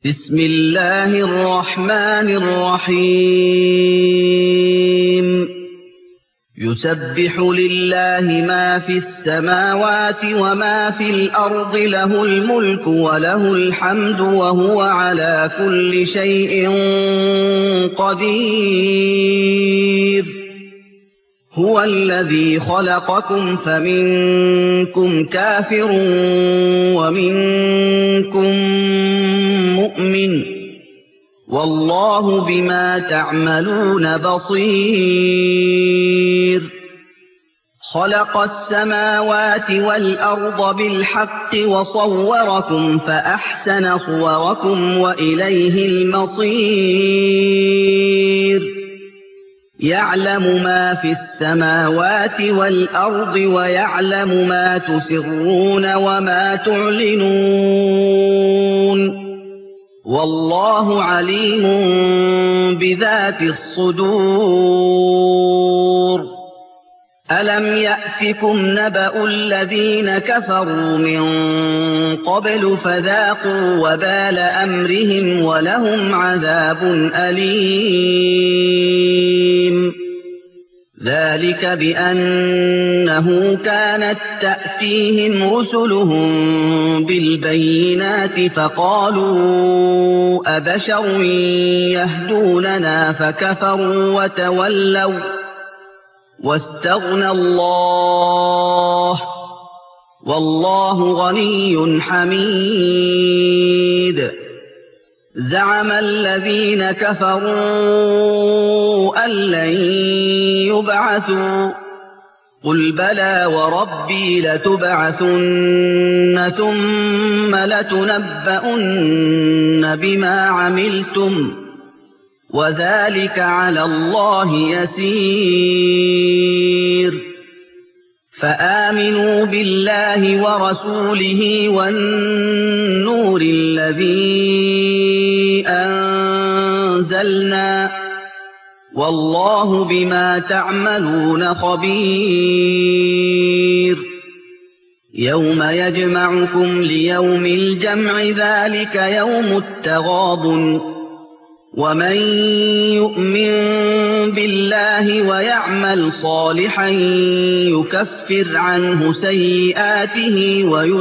بسم الله الرحمن الرحيم يسبح لله ما في السماوات وما في الأرض له الملك وله الحمد وهو على كل شيء قدير هو الذي خلقكم فمنكم كافر ومنكم مؤمن والله بما تعملون بصير خلق السماوات والأرض بالحق وصوركم فأحسن صوركم وإليه المصير يعلم ما في السماوات والأرض ويعلم ما تسرون وما تعلنون والله عليم بذات الصدور ألم يأتكم نبأ الذين كفروا من قبل فذاقوا وبال أمرهم ولهم عذاب أليم ذلك بأنه كانت تأتيهم رسلهم بالبينات فقالوا أبشر يهدوننا فكفروا وتولوا واستغنى الله والله غني حميد زعم الذين كفروا أن لن يبعثوا قل بلى وربي لتبعثن ثم لتنبؤن بما عملتم وذلك على الله يسير فآمنوا بالله ورسوله والنور الذي أنزلنا والله بما تعملون خبير يوم يجمعكم ليوم الجمع ذلك يوم التغابن ومن يؤمن بالله ويعمل صالحا يكفر عنه سيئاته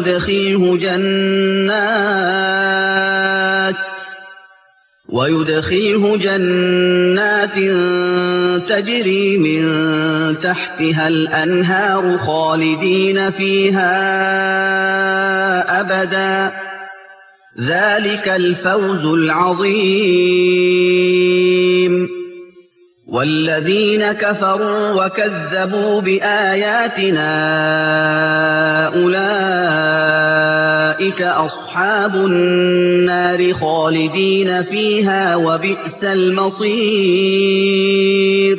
ويدخله جنات تجري من تحتها الأنهار خالدين فيها أبدا ذلك الفوز العظيم والذين كفروا وكذبوا بآياتنا أولئك أصحاب النار خالدين فيها وبئس المصير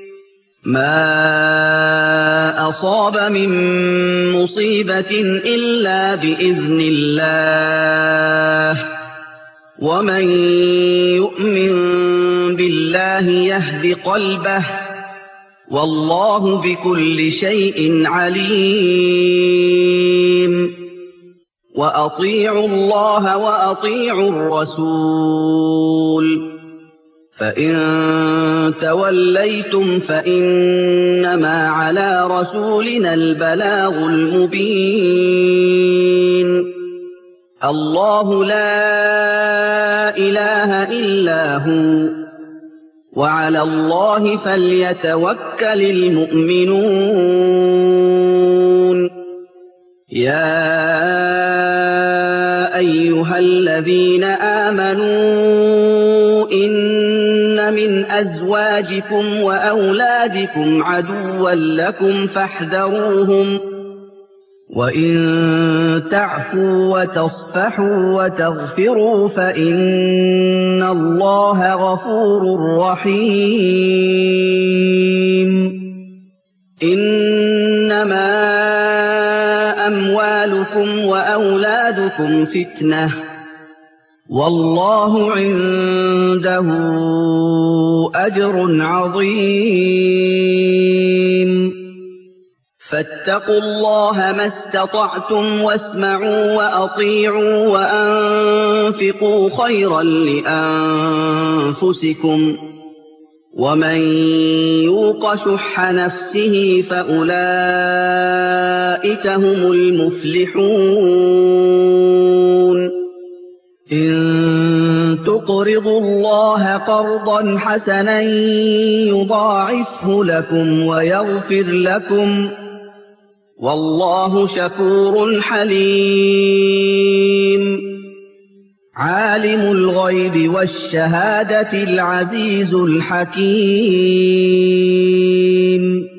ما أصاب من مصيبة إلا بإذن الله ومن يؤمن بالله يهد قلبه والله بكل شيء عليم وأطيعوا الله وأطيعوا الرسول فإن توليتم فإنما على رسولنا البلاغ المبين الله لا إله إلا هو وعلى الله فليتوكل المؤمنون يا أيها الذين آمنوا إن من أزواجكم وأولادكم عدوا لكم فاحذروهم وإن تعفوا وتصفحوا وتغفروا فإن الله غفور رحيم إنما أموالكم وأولادكم فتنة والله عنده أجر عظيم فاتقوا الله ما استطعتم واسمعوا وأطيعوا وأنفقوا خيرا لأنفسكم ومن يوق شح نفسه فأولئك هم المفلحون إن تقرضوا الله قرضا حسنا يضاعفه لكم ويغفر لكم والله شكور حليم عالم الغيب والشهادة العزيز الحكيم